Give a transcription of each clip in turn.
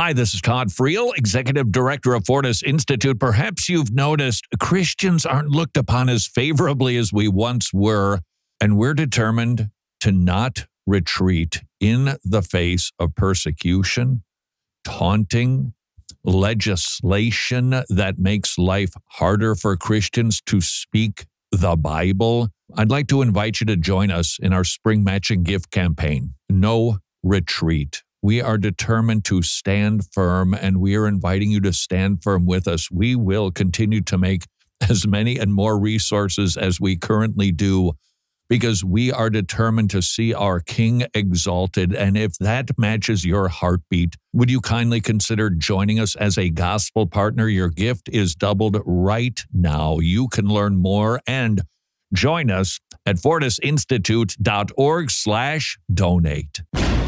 Hi, this is Todd Friel, Executive Director of Fortis Institute. Perhaps you've noticed Christians aren't looked upon as favorably as we once were, and we're determined to not retreat in the face of persecution, taunting, legislation that makes life harder for Christians to speak the Bible. I'd like to invite you to join us in our spring matching gift campaign, No Retreat. We are determined to stand firm, and we are inviting you to stand firm with us. We will continue to make as many and more resources as we currently do, because we are determined to see our King exalted. And if that matches your heartbeat, would you kindly consider joining us as a gospel partner? Your gift is doubled right now. You can learn more and join us at fortisinstitute.org/donate.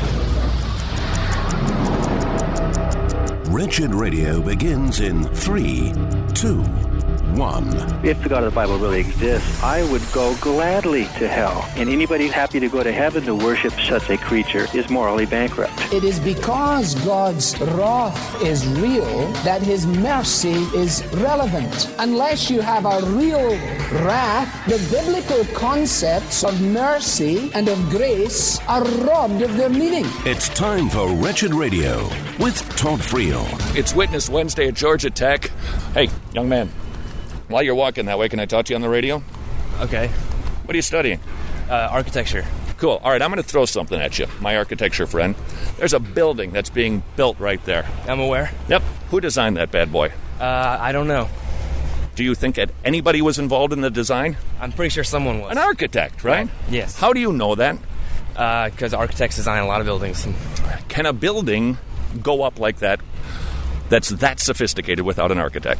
Wretched Radio begins in 3, 2, 1. If the God of the Bible really exists, I would go gladly to hell. And anybody happy to go to heaven to worship such a creature is morally bankrupt. It is because God's wrath is real that his mercy is relevant. Unless you have a real wrath, the biblical concepts of mercy and of grace are robbed of their meaning. It's time for Wretched Radio with Todd Friel. It's Witness Wednesday at Georgia Tech. Hey, young man. While you're walking that way, can I talk to you on the radio? Okay. What are you studying? Architecture. Cool. All right, I'm going to throw something at you, my architecture friend. There's a building that's being built right there. I'm aware. Yep. Who designed that bad boy? I don't know. Do you think that anybody was involved in the design? I'm pretty sure someone was. An architect, right? Yes. How do you know that? Because architects design a lot of buildings. Can a building go up like that that's that sophisticated without an architect?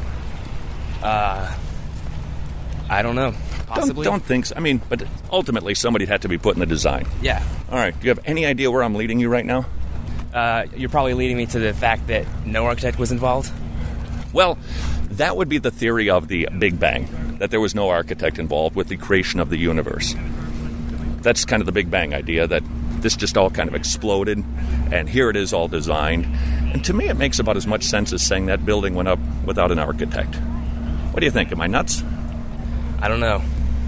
I don't know. Possibly. Don't think so. I mean, but ultimately somebody had to be put in the design. Yeah. All right. Do you have any idea where I'm leading you right now? You're probably leading me to the fact that no architect was involved? Well, that would be the theory of the Big Bang, that there was no architect involved with the creation of the universe. That's kind of the Big Bang idea, that this just all kind of exploded, and here it is all designed. And to me, it makes about as much sense as saying that building went up without an architect. What do you think? Am I nuts? I don't know.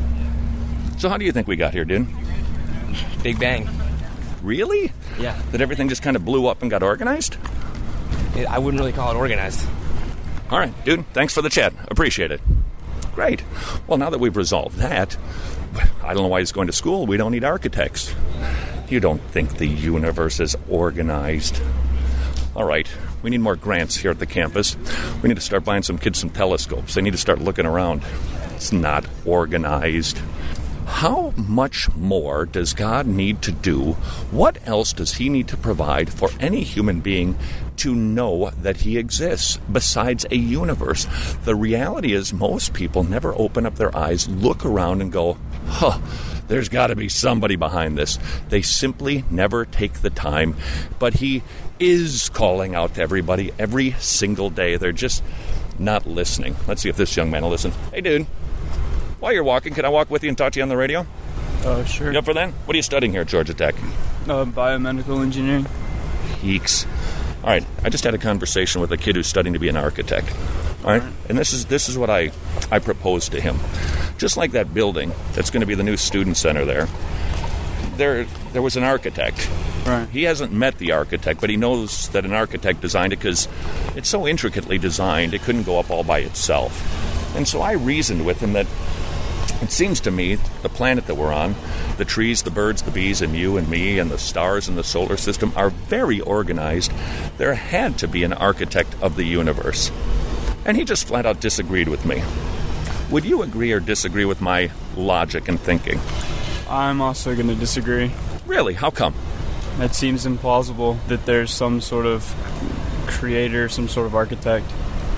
So how do you think we got here, dude? Big Bang. Really? Yeah. That everything just kind of blew up and got organized? I wouldn't really call it organized. All right, dude. Thanks for the chat. Appreciate it. Great. Well, now that we've resolved that, I don't know why he's going to school. We don't need architects. You don't think the universe is organized? All right. We need more grants here at the campus. We need to start buying some kids some telescopes. They need to start looking around. It's not organized. How much more does God need to do? What else does he need to provide for any human being to know that he exists besides a universe? The reality is most people never open up their eyes, look around and go, there's got to be somebody behind this. They simply never take the time. But he is calling out to everybody every single day. They're just not listening. Let's see if this young man will listen. Hey, dude. While you're walking, can I walk with you and talk to you on the radio? Sure. You up for that? What are you studying here at Georgia Tech? Biomedical engineering. Peaks. All right, I just had a conversation with a kid who's studying to be an architect. All right, and this is what I proposed to him. Just like that building that's going to be the new student center there was an architect. Right. He hasn't met the architect, but he knows that an architect designed it because it's so intricately designed, it couldn't go up all by itself. And so I reasoned with him that it seems to me the planet that we're on, the trees, the birds, the bees, and you and me, and the stars in the solar system are very organized. There had to be an architect of the universe. And he just flat out disagreed with me. Would you agree or disagree with my logic and thinking? I'm also going to disagree. Really? How come? It seems implausible that there's some sort of creator, some sort of architect.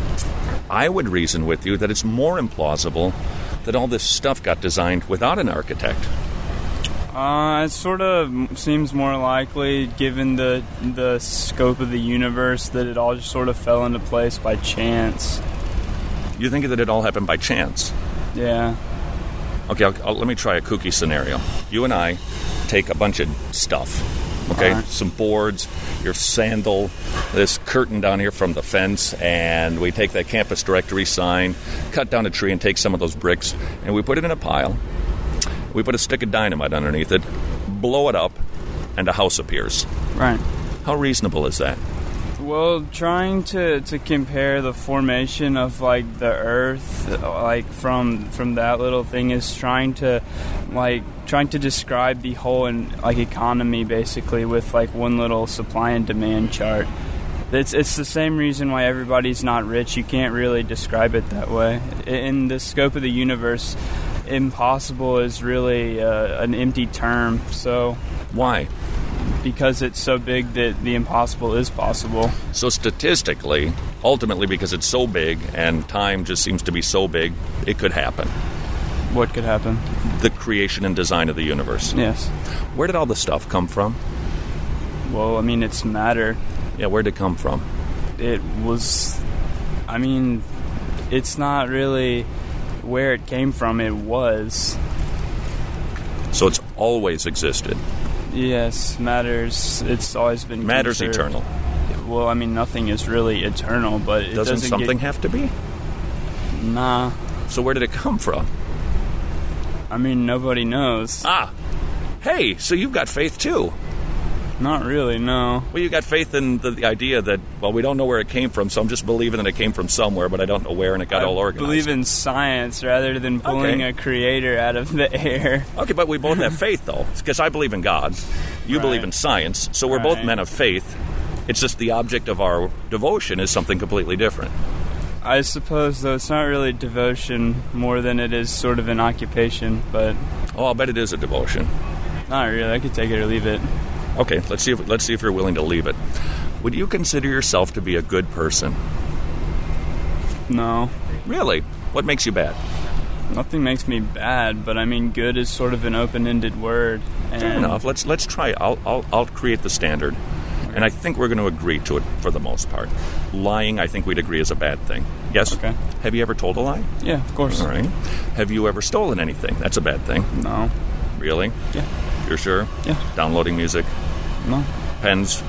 I would reason with you that it's more implausible that all this stuff got designed without an architect. It sort of seems more likely, given the scope of the universe, that it all just sort of fell into place by chance. You think that it all happened by chance? Yeah. Okay, let me try a kooky scenario. You and I take a bunch of stuff, Okay, All right. some boards, your sandal, this curtain down here from the fence, and we take that campus directory sign, cut down a tree, and take some of those bricks, and we put it in a pile. We put a stick of dynamite underneath it, blow it up, and a house appears. Right. How reasonable is that? Well, trying to compare the formation of like the Earth, like from that little thing, is trying to describe the whole economy basically with like one little supply and demand chart. It's the same reason why everybody's not rich. You can't really describe it that way. In the scope of the universe, impossible is really an empty term. So why? Because it's so big that the impossible is possible. So statistically, ultimately because it's so big and time just seems to be so big, it could happen. What could happen? The creation and design of the universe. Yes. Where did all the stuff come from? Well, I mean, it's matter. Yeah, where did it come from? It was... I mean, it's not really where it came from. It was. So it's always existed. Yes, matters. It's always been Matter's conserved. eternal. Well, I mean, nothing is really eternal, but it Doesn't something get... have to be? Nah. So where did it come from? I mean, nobody knows. Ah! Hey, so you've got faith too. Not really, no. Well, you got faith in the idea that, well, we don't know where it came from, so I'm just believing that it came from somewhere, but I don't know where, and it got all organized. I believe in science rather than pulling a creator out of the air. Okay, but we both have faith, though, because I believe in God. You believe in science, so we're both men of faith. It's just the object of our devotion is something completely different. I suppose, though, it's not really devotion more than it is sort of an occupation, but... Oh, I'll bet it is a devotion. Not really. I could take it or leave it. Okay, let's see if you're willing to leave it. Would you consider yourself to be a good person? No. Really? What makes you bad? Nothing makes me bad, but I mean, good is sort of an open-ended word. And Fair enough. Let's try. I'll create the standard, and I think we're going to agree to it for the most part. Lying, I think we'd agree, is a bad thing. Yes. Okay. Have you ever told a lie? Yeah, of course. All right. Have you ever stolen anything? That's a bad thing. No. Really? Yeah. You're sure? Yeah. Downloading music? No. Pens?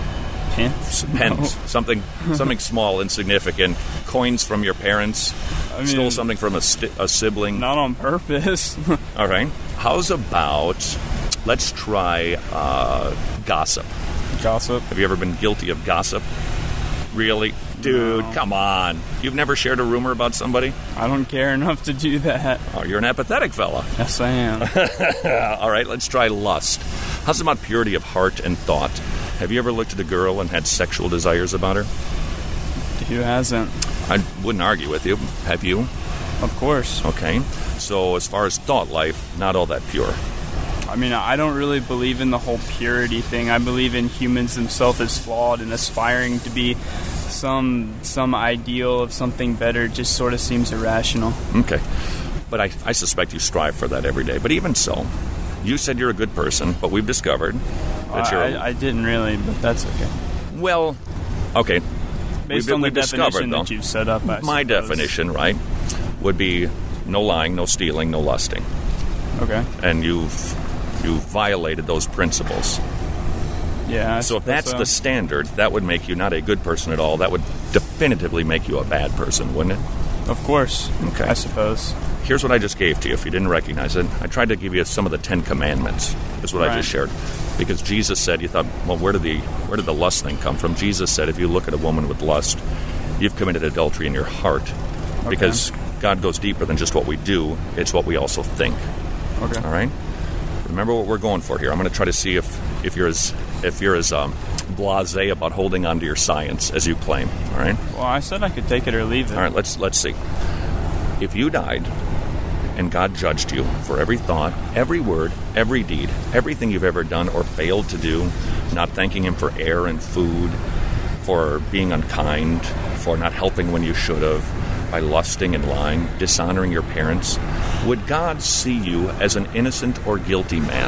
Pens? Pens. No. Something small, insignificant. Coins from your parents? Stole something from a sibling? Not on purpose. All right. How's about, let's try gossip. Gossip? Have you ever been guilty of gossip? Really? Dude, No. Come on. You've never shared a rumor about somebody? I don't care enough to do that. Oh, you're an apathetic fella. Yes, I am. All right, let's try lust. How's about purity of heart and thought? Have you ever looked at a girl and had sexual desires about her? Who hasn't? I wouldn't argue with you. Have you? Of course. Okay. So as far as thought life, not all that pure. I mean, I don't really believe in the whole purity thing. I believe in humans themselves as flawed, and aspiring to be some ideal of something better just sort of seems irrational. Okay. But I suspect you strive for that every day. But even so, you said you're a good person, but we've discovered that you're... I didn't really, but that's okay. Well, okay. Based on the we've discovered, definition that you've set up, my suppose. definition, right, would be no lying, no stealing, no lusting. Okay. And you've violated those principles. Yeah. So if that's the standard, that would make you not a good person at all. That would definitively make you a bad person, wouldn't it? Of course. Okay. I suppose. Here's what I just gave to you, if you didn't recognize it. I tried to give you some of the 10 Commandments, is what I just shared. Because Jesus said, you thought, well, where did the lust thing come from? Jesus said, if you look at a woman with lust, you've committed adultery in your heart. Okay. Because God goes deeper than just what we do. It's what we also think. Okay. All right? Remember what we're going for here. I'm going to try to see if you're as blasé about holding on to your science as you claim. All right? Well, I said I could take it or leave it. All right, let's see. If you died and God judged you for every thought, every word, every deed, everything you've ever done or failed to do, not thanking Him for air and food, for being unkind, for not helping when you should have, by lusting and lying, dishonoring your parents, would God see you as an innocent or guilty man?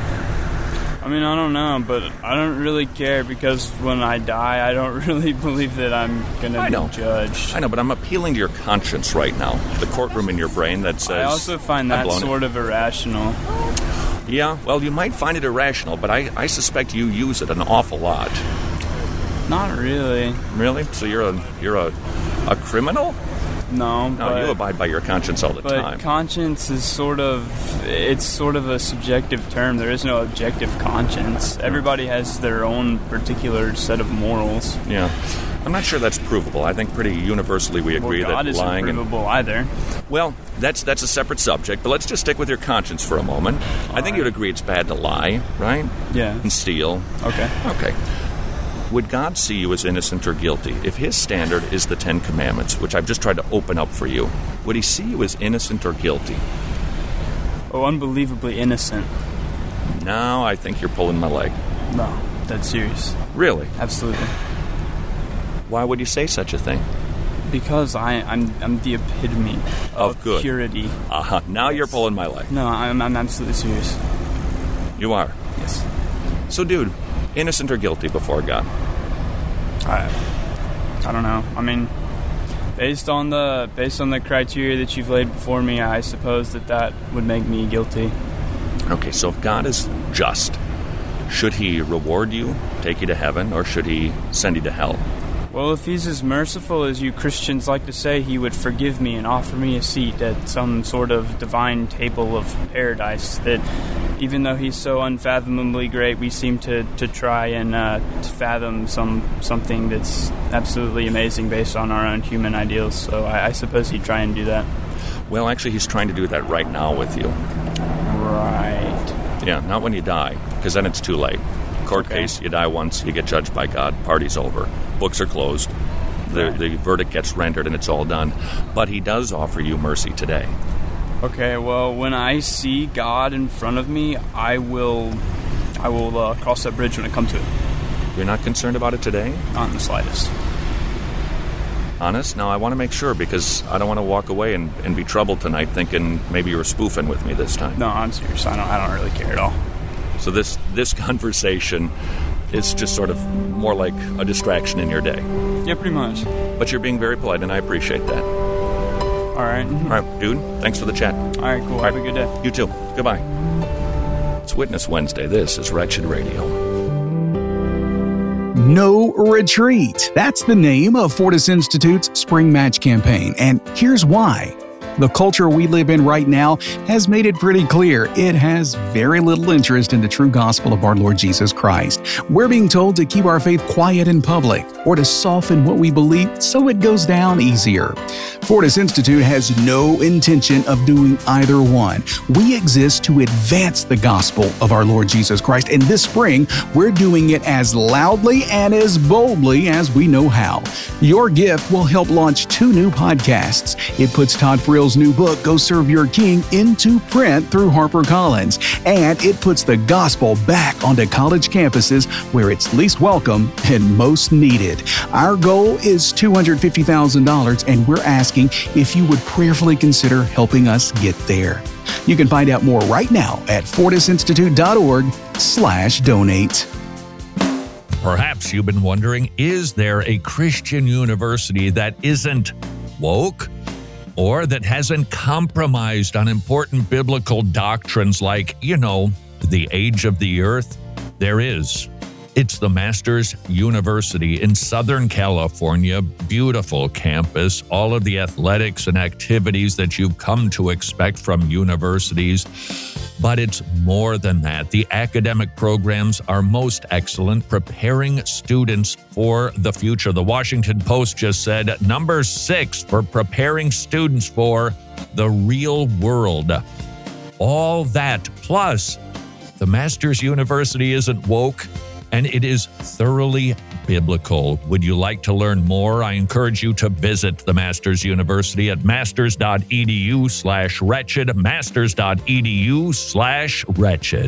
I mean, I don't know, but I don't really care because when I die, I don't really believe that I'm going to be judged. I know, but I'm appealing to your conscience right now, the courtroom in your brain that says... I also find that sort of irrational. Yeah, well, you might find it irrational, but I suspect you use it an awful lot. Not really. Really? So you're a criminal? No, No, you abide by your conscience all the time. But conscience is sort of a subjective term. There is no objective conscience. Everybody has their own particular set of morals. Yeah. I'm not sure that's provable. I think pretty universally we agree God that lying isn't provable either. Well, that's a separate subject, but let's just stick with your conscience for a moment. I think you'd agree it's bad to lie, right? Yeah. And steal. Okay. Okay. Would God see you as innocent or guilty? If his standard is the Ten Commandments, which I've just tried to open up for you, would he see you as innocent or guilty? Oh, unbelievably innocent. Now I think you're pulling my leg. No, that's serious. Really? Absolutely. Why would you say such a thing? Because I'm the epitome of good. purity. Now you're pulling my leg. No, I'm absolutely serious. You are? Yes. So, dude, innocent or guilty before God? I don't know. I mean, based on the criteria that you've laid before me, I suppose that would make me guilty. Okay, so if God is just, should he reward you, take you to heaven, or should he send you to hell? Well, if he's as merciful as you Christians like to say, he would forgive me and offer me a seat at some sort of divine table of paradise that, even though he's so unfathomably great, we seem to try and fathom something that's absolutely amazing based on our own human ideals. So I suppose he'd try and do that. Well, actually, he's trying to do that right now with you. Right. Yeah, not when you die, because then it's too late. Court case, you die once, you get judged by God, party's over. Books are closed. The verdict gets rendered and it's all done. But he does offer you mercy today. Okay, well, when I see God in front of me, I will cross that bridge when it comes to it. You're not concerned about it today? Not in the slightest. Honest? Now, I want to make sure because I don't want to walk away and be troubled tonight thinking maybe you were spoofing with me this time. No, I'm serious. I don't really care at all. So this conversation is just sort of more like a distraction in your day. Yeah, pretty much. But you're being very polite, and I appreciate that. All right. All right, dude. Thanks for the chat. All right, cool. Have a good day. You too. Goodbye. It's Witness Wednesday. This is Wretched Radio. No Retreat. That's the name of Fortis Institute's Spring Match campaign, and here's why. The culture we live in right now has made it pretty clear it has very little interest in the true gospel of our Lord Jesus Christ. We're being told to keep our faith quiet in public or to soften what we believe so it goes down easier. Fortis Institute has no intention of doing either one. We exist to advance the gospel of our Lord Jesus Christ, and this spring, we're doing it as loudly and as boldly as we know how. Your gift will help launch 2 new podcasts. It puts Todd Frill's new book, Go Serve Your King, into print through HarperCollins, and it puts the gospel back onto college campuses where it's least welcome and most needed. Our goal is $250,000, and we're asking if you would prayerfully consider helping us get there. You can find out more right now at fortisinstitute.org/donate. Perhaps you've been wondering, is there a Christian university that isn't woke or that hasn't compromised on important biblical doctrines like, the age of the earth? There is. It's the Masters University in Southern California. Beautiful campus, all of the athletics and activities that you've come to expect from universities. But it's more than that. The academic programs are most excellent, preparing students for the future. The Washington Post just said number 6 for preparing students for the real world. All that, plus the Masters University isn't woke, and it is thoroughly biblical. Would you like to learn more? I encourage you to visit the Masters University at masters.edu/wretched, masters.edu/wretched.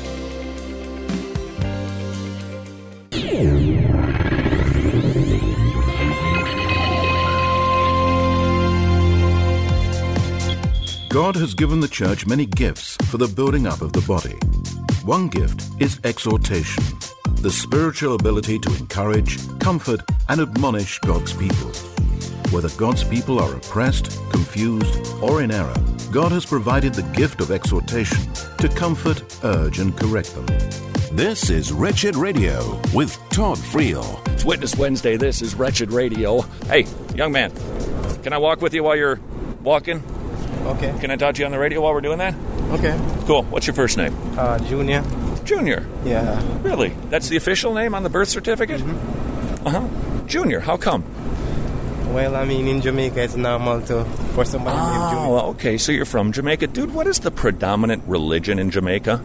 God has given the church many gifts for the building up of the body. One gift is exhortation, the spiritual ability to encourage, comfort, and admonish God's people. Whether God's people are oppressed, confused, or in error, God has provided the gift of exhortation to comfort, urge, and correct them. This is Wretched Radio with Todd Friel. It's Witness Wednesday. This is Wretched Radio. Hey, young man, can I walk with you while you're walking? Okay. Can I talk to you on the radio while we're doing that? Okay. Cool. What's your first name? Junior. Junior? Yeah. Really? That's the official name on the birth certificate? Mm-hmm. Uh-huh. Junior, how come? Well, I mean, in Jamaica, it's normal for somebody named Junior. Oh, okay. So you're from Jamaica. Dude, what is the predominant religion in Jamaica?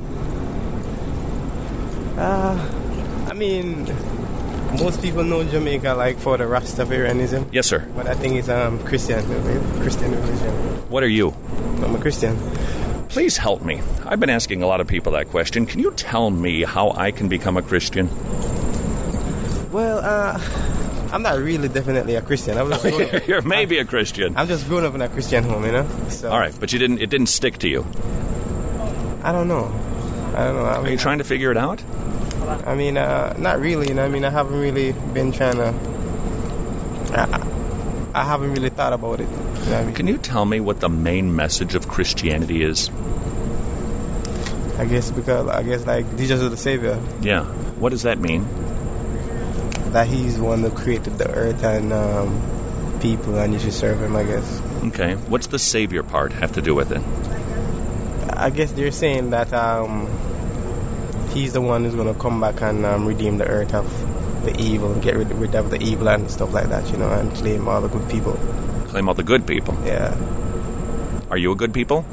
I mean, most people know Jamaica like for the Rastafarianism. Yes, sir. But I think it's Christian religion. What are you? I'm a Christian. Please help me. I've been asking a lot of people that question. Can you tell me how I can become a Christian? Well, I'm not really definitely a Christian. You're maybe a Christian. I'm just grown up in a Christian home, you know? So, all right, but it didn't stick to you. I don't know. Are you trying to figure it out? I mean, not really. You know, I mean, I haven't really been trying to... I haven't really thought about it. You know what I mean? Can you tell me what the main message of Christianity is? I guess like Jesus is the Savior. Yeah. What does that mean? That he's the one who created the earth and people, and you should serve him, I guess. Okay. What's the Savior part have to do with it? I guess they're saying that he's the one who's going to come back and redeem the earth of the evil, get rid of the evil and stuff like that, you know, and claim all the good people. Claim all the good people? Yeah. Are you a good people?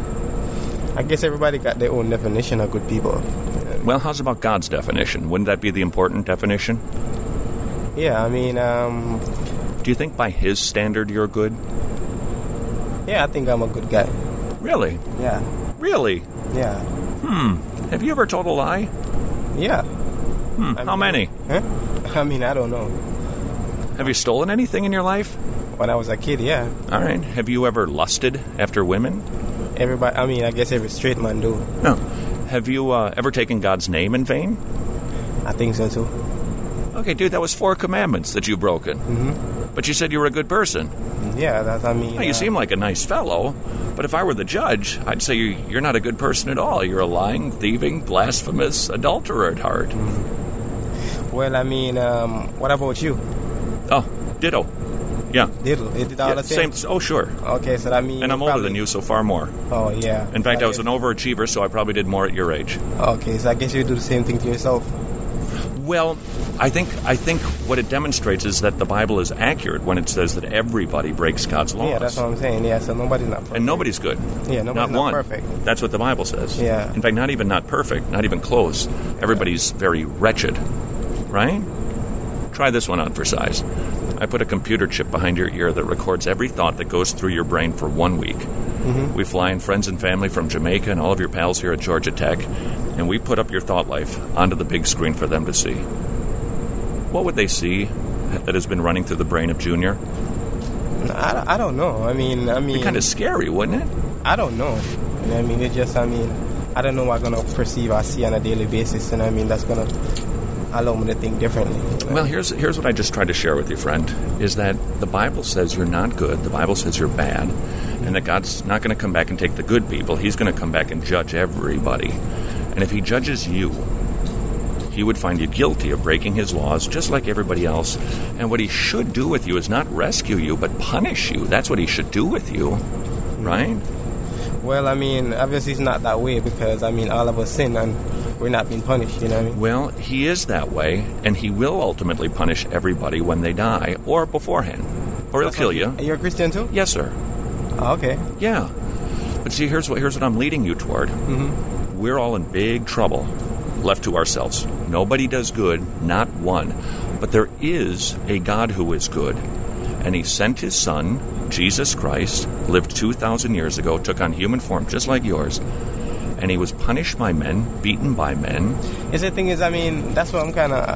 I guess everybody got their own definition of good people. You know? Well, how's about God's definition? Wouldn't that be the important definition? Yeah, I mean... do you think by his standard you're good? Yeah, I think I'm a good guy. Really? Yeah. Really? Yeah. Have you ever told a lie? Yeah. How many? Huh? I mean, I don't know. Have you stolen anything in your life? When I was a kid, yeah. All right. Have you ever lusted after women? Everybody, I mean, I guess every straight man do. No. Have you ever taken God's name in vain? I think so, too. Okay, dude, that was 4 commandments that you've broken. Mm-hmm. But you said you were a good person. Yeah, that's, I mean... Well, you seem like a nice fellow, but if I were the judge, I'd say you're not a good person at all. You're a lying, thieving, blasphemous adulterer at heart. Mm-hmm. Well, I mean, what about you? Oh, ditto. Yeah. Ditto? Is it all the same? Oh, sure. Okay, so that means... And I'm older than you, so far more. Oh, yeah. In fact, I was an overachiever, so I probably did more at your age. Okay, so I guess you do the same thing to yourself. Well, I think what it demonstrates is that the Bible is accurate when it says that everybody breaks God's laws. Yeah, that's what I'm saying. Yeah, so nobody's not perfect. And nobody's good. Yeah, nobody's not one. Perfect. That's what the Bible says. Yeah. In fact, not even not perfect, not even close. Everybody's very wretched, right? Try this one on for size. I put a computer chip behind your ear that records every thought that goes through your brain for 1 week. Mm-hmm. We fly in friends and family from Jamaica and all of your pals here at Georgia Tech, and we put up your thought life onto the big screen for them to see. What would they see that has been running through the brain of Junior? I don't know. I mean... It'd be kind of scary, wouldn't it? I don't know. You know, I mean, it just, I don't know what I'm going to perceive or see on a daily basis, and I mean, that's going to allow me to think differently. You know? Well, here's what I just tried to share with you, friend, is that the Bible says you're not good, the Bible says you're bad, and that God's not going to come back and take the good people. He's going to come back and judge everybody. And if he judges you, he would find you guilty of breaking his laws just like everybody else. And what he should do with you is not rescue you, but punish you. That's what he should do with you, right? Well, I mean, obviously it's not that way because, I mean, all of us sin and we're not being punished, you know what I mean? Well, he is that way, and he will ultimately punish everybody when they die or beforehand. Or he'll kill you. You're a Christian too? Yes, sir. Oh, okay. Yeah. But see, here's what I'm leading you toward. Mm-hmm. We're all in big trouble, left to ourselves. Nobody does good, not one. But there is a God who is good. And he sent his son, Jesus Christ, lived 2,000 years ago, took on human form just like yours. And he was punished by men, beaten by men. Yes, the thing is, I mean, that's what I'm kind of,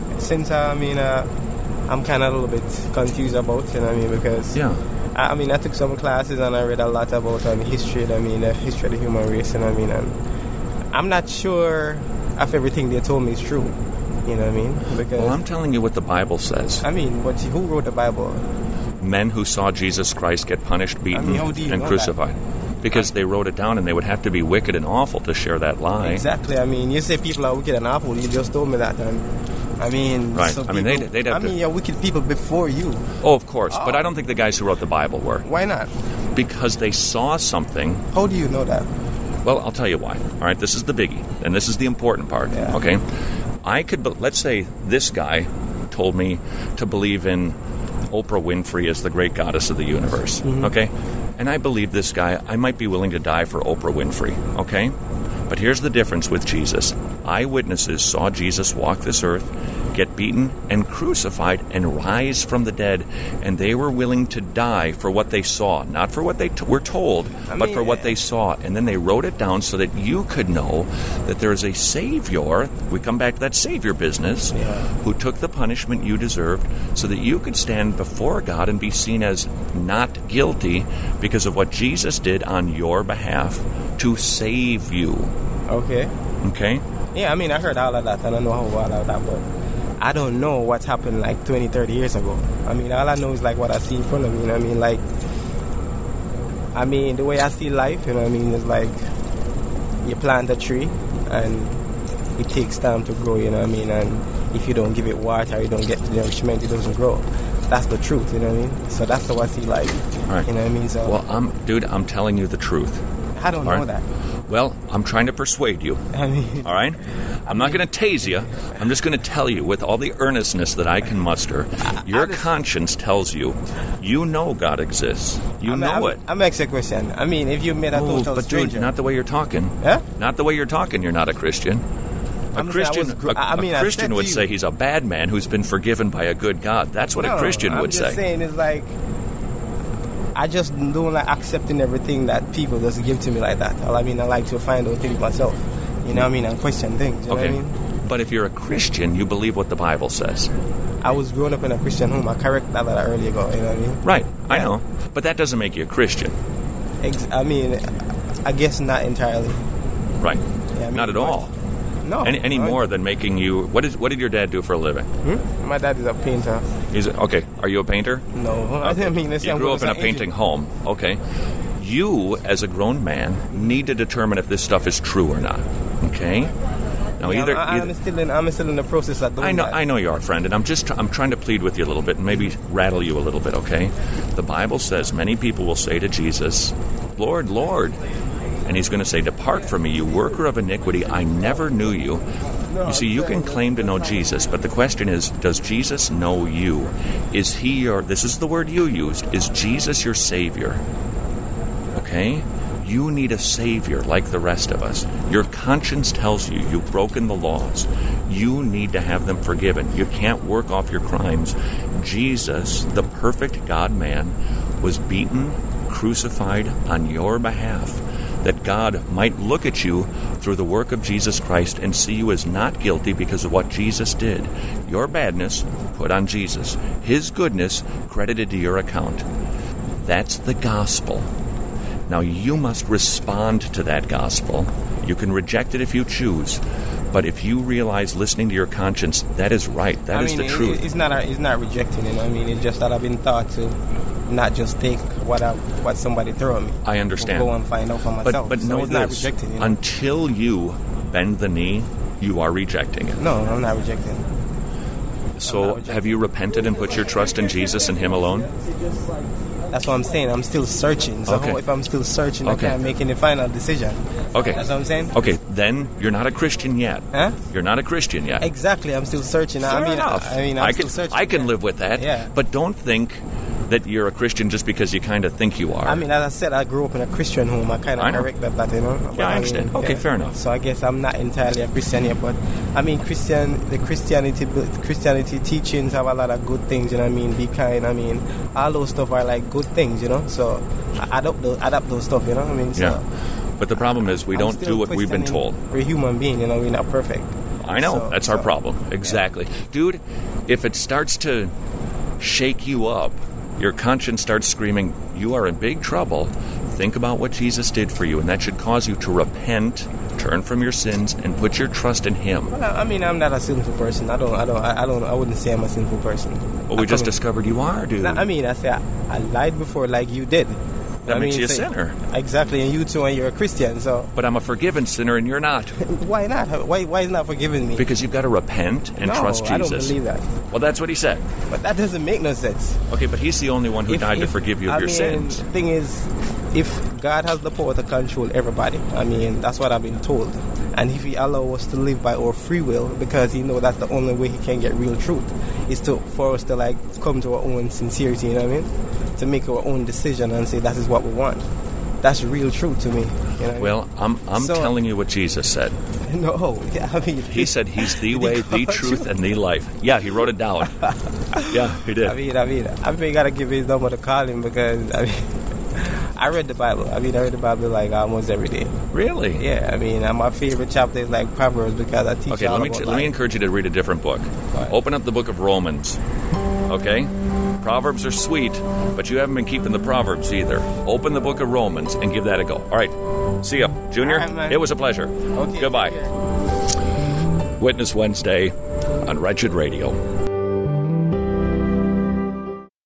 I'm kind of a little bit confused about, you know what I mean? Because, yeah. I mean, I took some classes and I read a lot about history, history of the human race, and I'm not sure if everything they told me is true, you know what I mean? Because, well, I'm telling you what the Bible says. I mean, who wrote the Bible? Men who saw Jesus Christ get punished, beaten, and crucified. because they wrote it down, and they would have to be wicked and awful to share that lie. Exactly. I mean, you say people are wicked and awful. You just told me that, and I mean, right. So I mean, people, they'd have to. you're wicked people before you. Oh, of course. But I don't think the guys who wrote the Bible were. Why not? Because they saw something. How do you know that? Well, I'll tell you why. All right, this is the biggie, and this is the important part. Yeah. Okay, let's say this guy told me to believe in Oprah Winfrey as the great goddess of the universe. Mm-hmm. Okay, and I believe this guy. I might be willing to die for Oprah Winfrey. Okay, but here's the difference with Jesus. Eyewitnesses saw Jesus walk this earth, get beaten and crucified, and rise from the dead, and they were willing to die for what they saw, not for what they were told, but for what they saw. And then they wrote it down so that you could know that there is a Savior. We come back to that Savior business, who took the punishment you deserved, so that you could stand before God and be seen as not guilty because of what Jesus did on your behalf to save you. Okay. Okay? Yeah, I mean, I heard all of that, and I know how all of that, but I don't know what's happened like 20, 30 years ago. I mean, all I know is like what I see in front of me, you know what I mean? Like, I mean, the way I see life, you know what I mean, is like you plant a tree and it takes time to grow, you know what I mean? And if you don't give it water, you don't get the nourishment, it doesn't grow. That's the truth, you know what I mean? So that's how I see life, right. You know what I mean? So, well, I'm telling you the truth. I don't know that. Well, I'm trying to persuade you. I mean, all right? I'm not going to tase you. I'm just going to tell you with all the earnestness that I can muster. Your conscience tells you. You know God exists. You know it. I'm asking a question. I mean, if you met a total stranger. Dude, not the way you're talking. Yeah? Not the way you're talking, you're not a Christian. A Christian would say he's a bad man who's been forgiven by a good God. That's what a Christian would say. I'm just saying it's like, I just don't like accepting everything that people just give to me like that. I mean, I like to find out things myself. You know what I mean? And question things. You know what I mean? But if you're a Christian, you believe what the Bible says. I was growing up in a Christian home. I correct that earlier ago. You know what I mean? Right. I know. But that doesn't make you a Christian. I mean, I guess not entirely. Right. Yeah, I mean, not at all. No. Any more than making you... What did your dad do for a living? My dad is a painter. Okay. Are you a painter? No. Okay. I mean, you grew up in a painting home. Okay. You, as a grown man, need to determine if this stuff is true or not. Okay? Now, I'm still in the process of doing that. I know you are, friend, and I'm trying to plead with you a little bit and maybe rattle you a little bit, okay? The Bible says many people will say to Jesus, Lord, Lord. And he's going to say, depart from me, you worker of iniquity, I never knew you. You see, you can claim to know Jesus, but the question is, does Jesus know you? Is he your, this is the word you used, is Jesus your Savior? Okay? You need a Savior like the rest of us. Your conscience tells you you've broken the laws. You need to have them forgiven. You can't work off your crimes. Jesus, the perfect God-man, was beaten, crucified on your behalf, that God might look at you through the work of Jesus Christ and see you as not guilty because of what Jesus did. Your badness put on Jesus. His goodness credited to your account. That's the gospel. Now you must respond to that gospel. You can reject it if you choose. But if you realize listening to your conscience, that is right. That is the truth. It's not rejecting it. I mean, it's just that I've been taught to not just take what somebody throw at me. I understand. Go and find out for myself. But so know it's this, not rejecting it. Until you bend the knee, you are rejecting it. No, I'm not rejecting it. So have you repented and put your trust in Jesus and Him alone? That's what I'm saying. I'm still searching. So if I'm still searching, I can't make any final decision. Okay. That's what I'm saying? Okay, then you're not a Christian yet. Huh? You're not a Christian yet. Exactly. I'm still searching. Fair enough. I'm still searching. I can live with that. Yeah. But don't think that you're a Christian just because you kind of think you are. I mean, as I said, I grew up in a Christian home. I kind of corrected that, you know. Yeah, I understand. Okay, fair enough. So I guess I'm not entirely a Christian yet, but I mean, Christianity teachings have a lot of good things, you know what I mean? Be kind, I mean, all those stuff are like good things, you know. So I adapt those stuff, you know what I mean? So yeah. But the problem is we don't do what we've been told. We're human beings, you know, we're not perfect. I know. That's our problem. Exactly. Yeah. Dude, if it starts to shake you up, your conscience starts screaming, you are in big trouble. Think about what Jesus did for you, and that should cause you to repent, turn from your sins, and put your trust in Him. Well, I mean, I'm not a sinful person. I wouldn't say I'm a sinful person. Well, we just discovered you are, dude. I mean, I say I lied before like you did. That makes you a sinner. Exactly, and you too, and you're a Christian, so... But I'm a forgiven sinner, and you're not. Why not? Why is not forgiving me? Because you've got to repent and trust Jesus. I don't believe that. Well, that's what he said. But that doesn't make no sense. Okay, but he's the only one who died to forgive you of your sins. The thing is, if God has the power to control everybody, that's what I've been told. And if he allows us to live by our free will, because he knows that's the only way he can get real truth, is for us to come to our own sincerity, you know what I mean? To make our own decision and say that is what we want. That's real truth to me. You know what I mean? I'm telling you what Jesus said. No, he said he's the way, the truth, and the life. Yeah, he wrote it down. Yeah, he did. I mean, you gotta give his number to call him because I read the Bible. I read the Bible almost every day. Really? Yeah. And my favorite chapter is Proverbs because I teach. Okay, let me encourage you to read a different book. Open up the book of Romans. Okay. Proverbs are sweet, but you haven't been keeping the Proverbs either. Open the book of Romans and give that a go. All right. See ya, Junior. Right, it was a pleasure. Okay. Goodbye. Witness Wednesday on Wretched Radio.